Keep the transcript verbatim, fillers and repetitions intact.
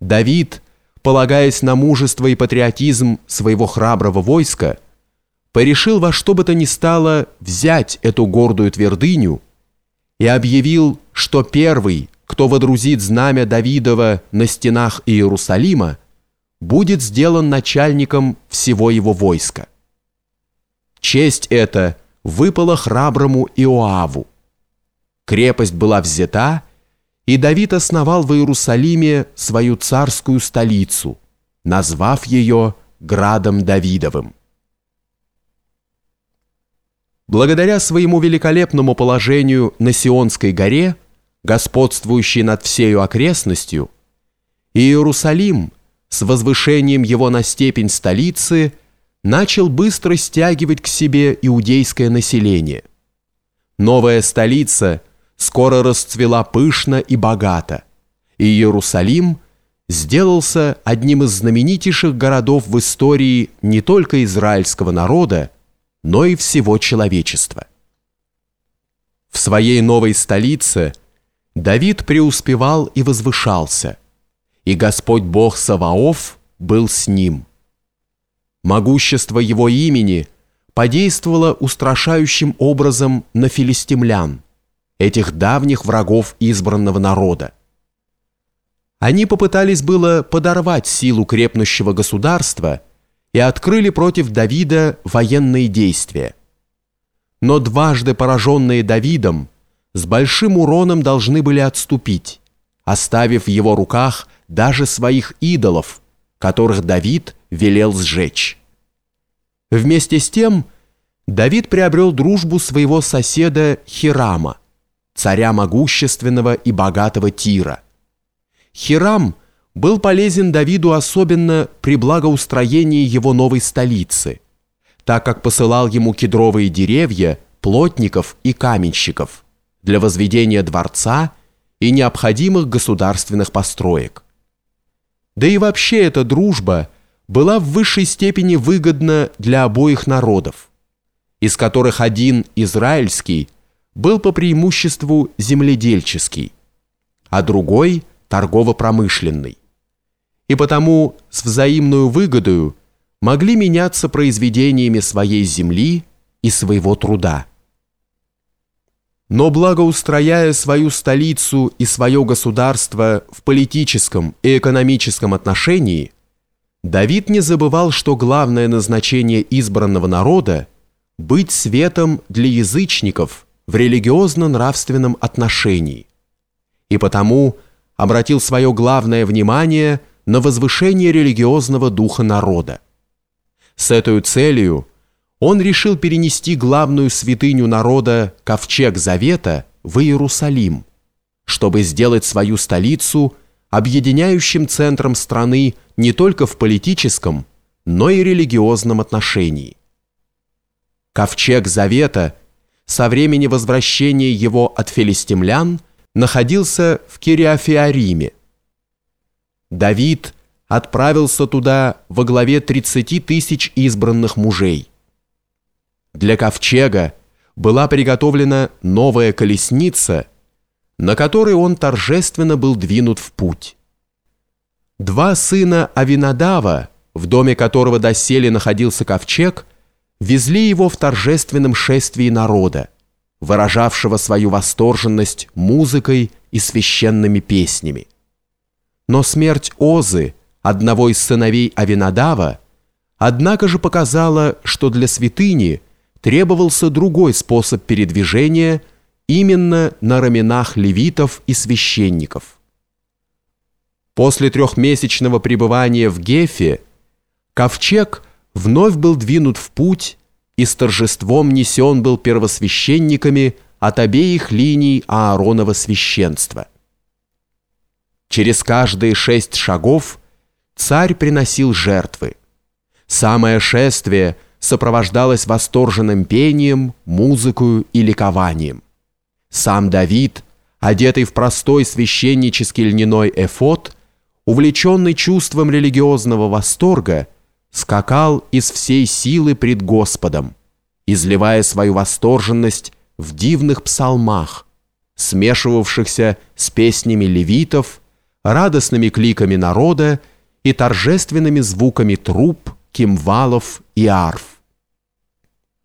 Давид, полагаясь на мужество и патриотизм своего храброго войска, порешил во что бы то ни стало взять эту гордую твердыню и объявил, что первый, кто водрузит знамя Давидова на стенах Иерусалима, будет сделан начальником всего его войска. Честь эта выпала храброму Иоаву. Крепость была взята, и Давид основал в Иерусалиме свою царскую столицу, назвав ее Градом Давидовым. Благодаря своему великолепному положению на Сионской горе, господствующей над всею окрестностью, Иерусалим с возвышением его на степень столицы начал быстро стягивать к себе иудейское население. Новая столица скоро расцвела пышно и богато, и Иерусалим сделался одним из знаменитейших городов в истории не только израильского народа, но и всего человечества. В своей новой столице Давид преуспевал и возвышался, и Господь Бог Саваоф был с ним. Могущество его имени подействовало устрашающим образом на филистимлян, этих давних врагов избранного народа. Они попытались было подорвать силу крепнущего государства и открыли против Давида военные действия. Но дважды пораженные Давидом с большим уроном должны были отступить, оставив в его руках даже своих идолов, которых Давид велел сжечь. Вместе с тем Давид приобрел дружбу своего соседа Хирама, царя могущественного и богатого Тира. Хирам был полезен Давиду особенно при благоустроении его новой столицы, так как посылал ему кедровые деревья, плотников и каменщиков для возведения дворца и необходимых государственных построек. Да и вообще эта дружба была в высшей степени выгодна для обоих народов, из которых один, израильский, был по преимуществу земледельческий, а другой – торгово-промышленный. И потому с взаимную выгодою могли меняться произведениями своей земли и своего труда. Но благоустрояя свою столицу и свое государство в политическом и экономическом отношении, Давид не забывал, что главное назначение избранного народа – быть светом для язычников в религиозно-нравственном отношении, и потому обратил свое главное внимание на возвышение религиозного духа народа. С этой целью он решил перенести главную святыню народа, Ковчег Завета, в Иерусалим, чтобы сделать свою столицу объединяющим центром страны не только в политическом, но и религиозном отношении. Ковчег Завета со времени возвращения его от филистимлян находился в Кириафиариме. Давид отправился туда во главе тридцати тысяч избранных мужей. Для ковчега была приготовлена новая колесница, на которой он торжественно был двинут в путь. Два сына Авинадава, в доме которого доселе находился ковчег, везли его в торжественном шествии народа, выражавшего свою восторженность музыкой и священными песнями. Но смерть Озы, одного из сыновей Авинадава, однако же показала, что для святыни требовался другой способ передвижения именно на раменах левитов и священников. После трехмесячного пребывания в Гефе ковчег вновь был двинут в путь и с торжеством несен был первосвященниками от обеих линий Ааронова священства. Через каждые шесть шагов царь приносил жертвы. Самое шествие сопровождалось восторженным пением, музыкою и ликованием. Сам Давид, одетый в простой священнический льняной эфод, увлеченный чувством религиозного восторга, скакал из всей силы пред Господом, изливая свою восторженность в дивных псалмах, смешивавшихся с песнями левитов, радостными кликами народа и торжественными звуками труб, кимвалов и арф.